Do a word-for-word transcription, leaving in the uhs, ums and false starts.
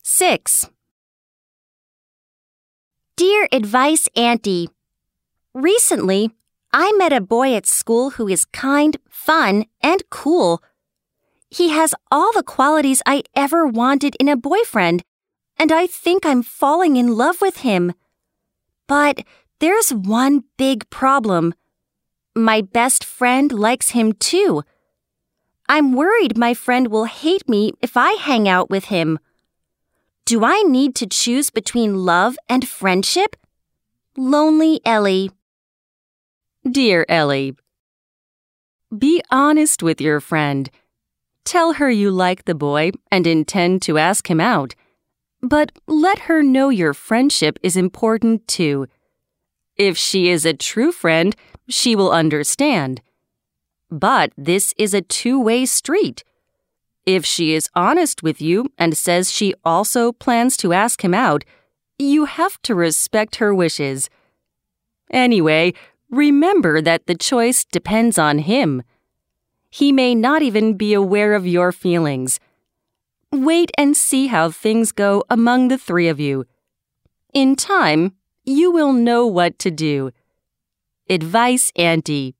six. Dear Advice Auntie, recently, I met a boy at school who is kind, fun, and cool. He has all the qualities I ever wanted in a boyfriend, and I think I'm falling in love with him. But there's one big problem. My best friend likes him too. I'm worried my friend will hate me if I hang out with him. Do I need to choose between love and friendship? Lonely Ellie. Dear Ellie, be honest with your friend. Tell her you like the boy and intend to ask him out, but let her know your friendship is important too. If she is a true friend, she will understand. But this is a two-way street. If she is honest with you and says she also plans to ask him out, you have to respect her wishes. Anyway, remember that the choice depends on him. He may not even be aware of your feelings. Wait and see how things go among the three of you. In time, you will know what to do. Advice Auntie.